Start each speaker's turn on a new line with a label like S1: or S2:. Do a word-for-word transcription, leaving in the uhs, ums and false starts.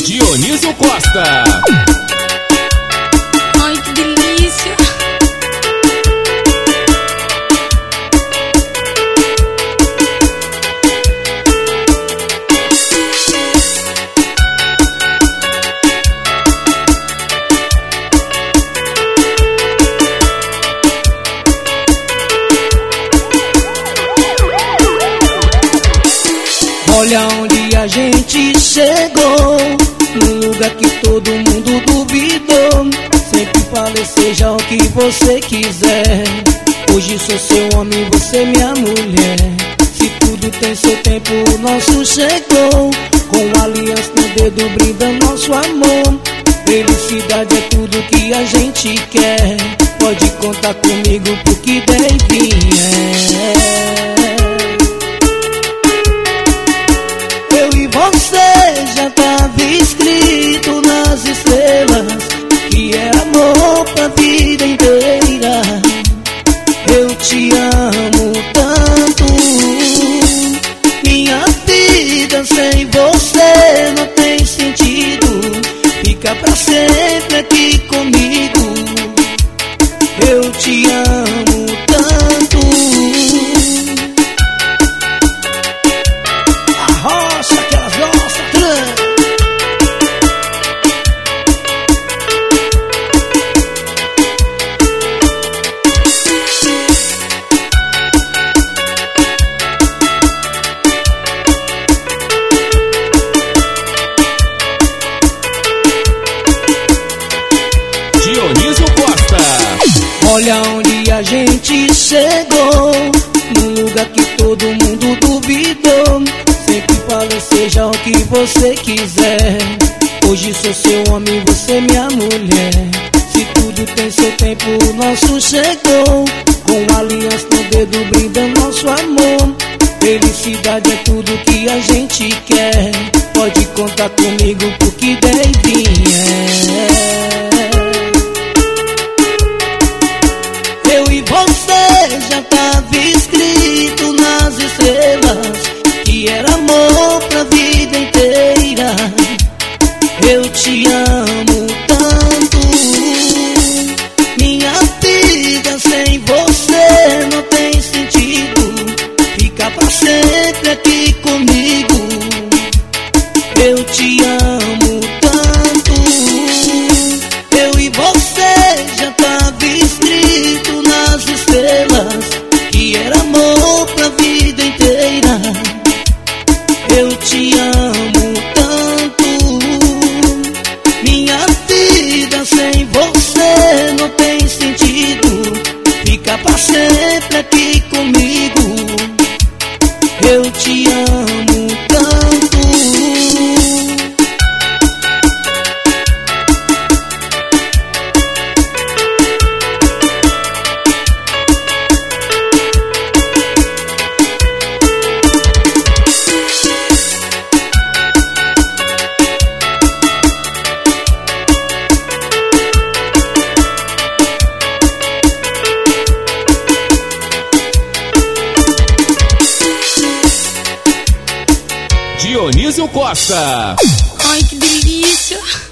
S1: Dionísio Costa.
S2: Ai, que delícia.
S3: Olha onde a gente chegou, num lugar que todo mundo duvidou. Sempre falei, seja o que você quiser. Hoje sou seu homem, você minha mulher. Se tudo tem seu tempo, o nosso chegou. Com aliança no dedo, brindando nosso amor. Felicidade é tudo que a gente quer. Pode contar comigo pro que der e vier. Você já tava escrito nas estrelas que é amor pra vida inteira. Eu te amo tanto, minha vida sem você não tem sentido. Fica pra sempre aqui comigo. Eu te amo tanto. Arrocha que elas gostam.
S1: Dionísio Costa.
S3: Olha onde a gente chegou, num lugar que todo mundo duvidou. Sempre falei, seja o que você quiser. Hoje sou seu homem, você minha mulher. Se tudo tem seu tempo, o nosso chegou. Com aliança no dedo, brindando nosso amor. Felicidade é tudo que a gente quer. Pode contar comigo pro que der e vier. Eu e você já tava escrito nas estrelas que era amor pra vida inteira. Eu te amo tanto, minha vida sem você não tem sentido. Fica pra sempre aqui comigo. Eu te amo tanto. Eu e você já tava escrito nas estrelas que era amor pra vida inteira. Eu te amo tanto, minha vida sem você não tem sentido. Fica pra sempre aqui comigo. Eu te amo tanto.
S1: Dionísio Costa.
S2: Ai, que delícia.